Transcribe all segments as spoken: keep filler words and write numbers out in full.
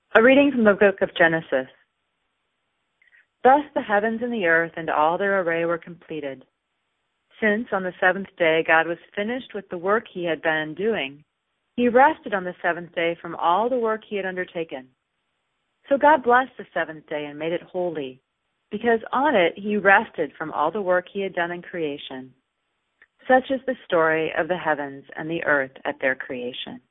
A reading from the book of Genesis. Thus the heavens and the earth and all their array were completed. Since on the seventh day God was finished with the work he had been doing, he rested on the seventh day from all the work he had undertaken. So God blessed the seventh day and made it holy, because on it he rested from all the work he had done in creation. Such is the story of the heavens and the earth at their creation.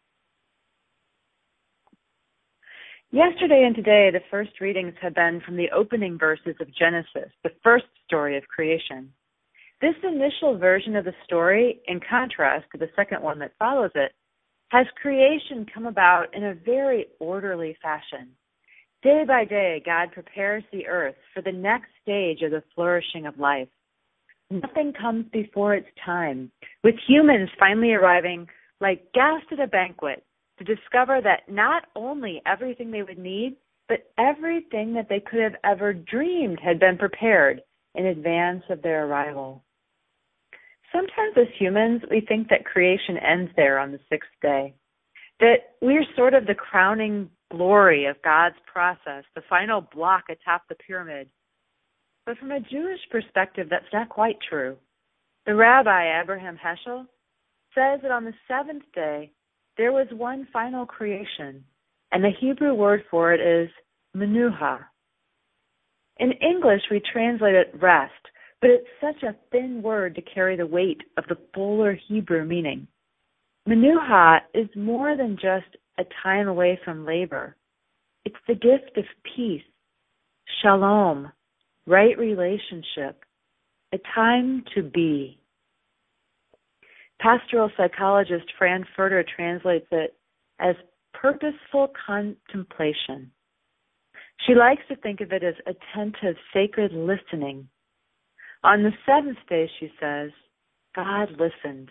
Yesterday and today, the first readings have been from the opening verses of Genesis, the first story of creation. This initial version of the story, in contrast to the second one that follows it, has creation come about in a very orderly fashion. Day by day, God prepares the earth for the next stage of the flourishing of life. Nothing comes before its time, with humans finally arriving like guests at a banquet, to discover that not only everything they would need, but everything that they could have ever dreamed had been prepared in advance of their arrival. Sometimes as humans, we think that creation ends there on the sixth day, that we're sort of the crowning glory of God's process, the final block atop the pyramid. But from a Jewish perspective, that's not quite true. The Rabbi, Abraham Heschel, says that on the seventh day, there was one final creation, and the Hebrew word for it is menuha. In English, we translate it rest, but it's such a thin word to carry the weight of the fuller Hebrew meaning. Menuha is more than just a time away from labor. It's the gift of peace, shalom, right relationship, a time to be. Pastoral psychologist Fran Furter translates it as purposeful contemplation. She likes to think of it as attentive, sacred listening. On the seventh day, she says, God listened.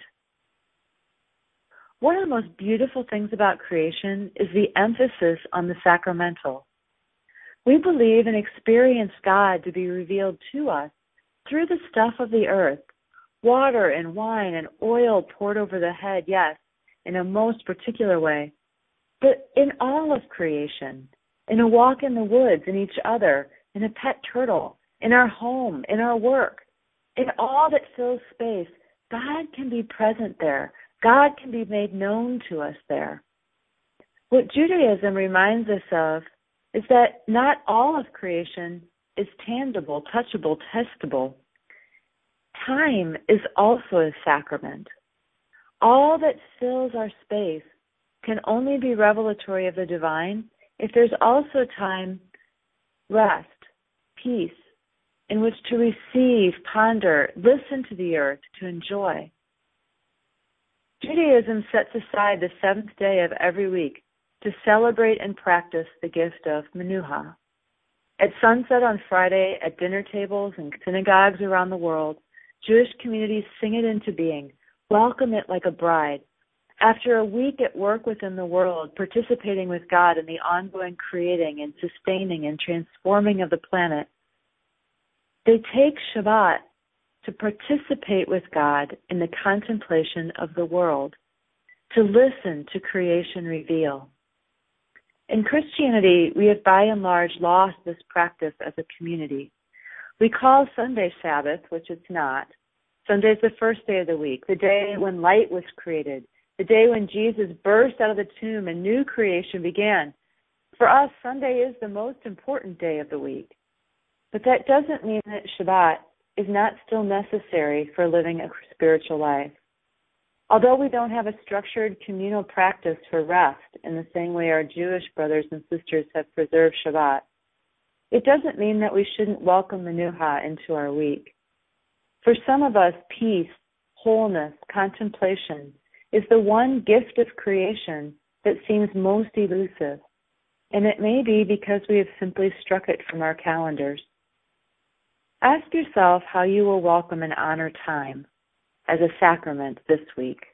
One of the most beautiful things about creation is the emphasis on the sacramental. We believe and experience God to be revealed to us through the stuff of the earth. Water and wine and oil poured over the head, yes, in a most particular way. But in all of creation, in a walk in the woods, in each other, in a pet turtle, in our home, in our work, in all that fills space, God can be present there. God can be made known to us there. What Judaism reminds us of is that not all of creation is tangible, touchable, testable. Time is also a sacrament. All that fills our space can only be revelatory of the divine if there's also time, rest, peace, in which to receive, ponder, listen to the earth, to enjoy. Judaism sets aside the seventh day of every week to celebrate and practice the gift of menuha. At sunset on Friday, at dinner tables and synagogues around the world, Jewish communities sing it into being, welcome it like a bride. After a week at work within the world, participating with God in the ongoing creating and sustaining and transforming of the planet, they take Shabbat to participate with God in the contemplation of the world, to listen to creation reveal. In Christianity, we have by and large lost this practice as a community. We call Sunday Sabbath, which it's not. Sunday is the first day of the week, the day when light was created, the day when Jesus burst out of the tomb and new creation began. For us, Sunday is the most important day of the week. But that doesn't mean that Shabbat is not still necessary for living a spiritual life. Although we don't have a structured communal practice for rest in the same way our Jewish brothers and sisters have preserved Shabbat, it doesn't mean that we shouldn't welcome menuha into our week. For some of us, peace, wholeness, contemplation is the one gift of creation that seems most elusive, and it may be because we have simply struck it from our calendars. Ask yourself how you will welcome and honor time as a sacrament this week.